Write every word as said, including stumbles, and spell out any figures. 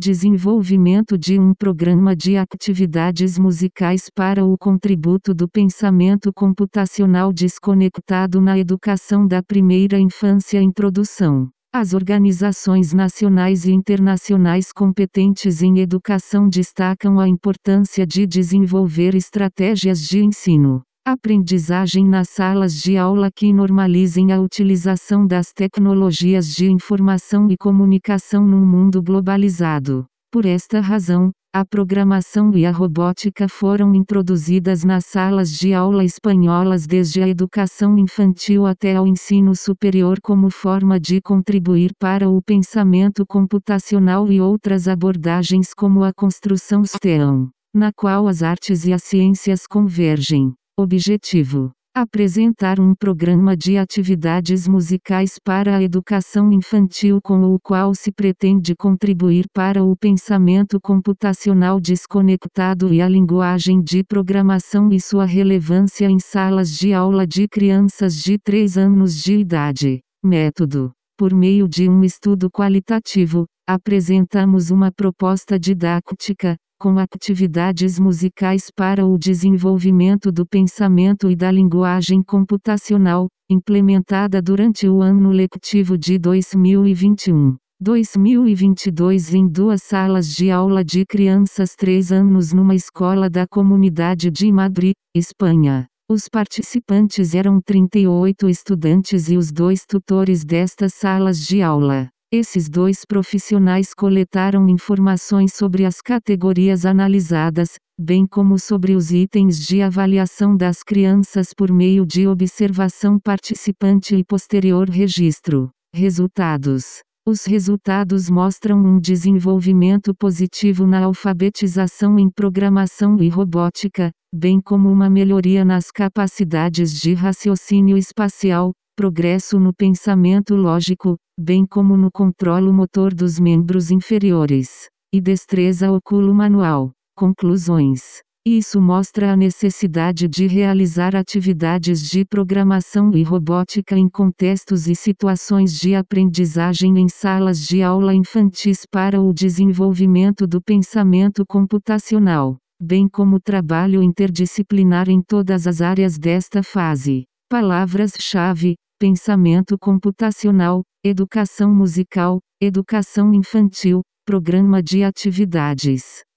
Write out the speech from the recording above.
Desenvolvimento de um programa de atividades musicais para o contributo do pensamento computacional desconectado na educação da primeira infância. Introdução. As organizações nacionais e internacionais competentes em educação destacam a importância de desenvolver estratégias de ensino, aprendizagem nas salas de aula que normalizem a utilização das tecnologias de informação e comunicação num mundo globalizado. Por esta razão, a programação e a robótica foram introduzidas nas salas de aula espanholas desde a educação infantil até ao ensino superior como forma de contribuir para o pensamento computacional e outras abordagens como a construção STEAM, na qual as artes e as ciências convergem. Objetivo: apresentar um programa de atividades musicais para a educação infantil com o qual se pretende contribuir para o pensamento computacional desconectado e a linguagem de programação e sua relevância em salas de aula de crianças de três anos de idade. Método: por meio de um estudo qualitativo, apresentamos uma proposta didática, com atividades musicais para o desenvolvimento do pensamento e da linguagem computacional, implementada durante o ano letivo de dois mil e vinte e um, dois mil e vinte e dois em duas salas de aula de crianças três anos numa escola da comunidade de Madrid, Espanha. Os participantes eram trinta e oito estudantes e os dois tutores destas salas de aula. Esses dois profissionais coletaram informações sobre as categorias analisadas, bem como sobre os itens de avaliação das crianças por meio de observação participante e posterior registro. Resultados: os resultados mostram um desenvolvimento positivo na alfabetização em programação e robótica, bem como uma melhoria nas capacidades de raciocínio espacial, progresso no pensamento lógico, bem como no controlo motor dos membros inferiores, e destreza oculo-manual. Conclusões: isso mostra a necessidade de realizar atividades de programação e robótica em contextos e situações de aprendizagem em salas de aula infantis para o desenvolvimento do pensamento computacional, bem como trabalho interdisciplinar em todas as áreas desta fase. Palavras-chave: pensamento computacional, educação musical, educação infantil, programa de atividades.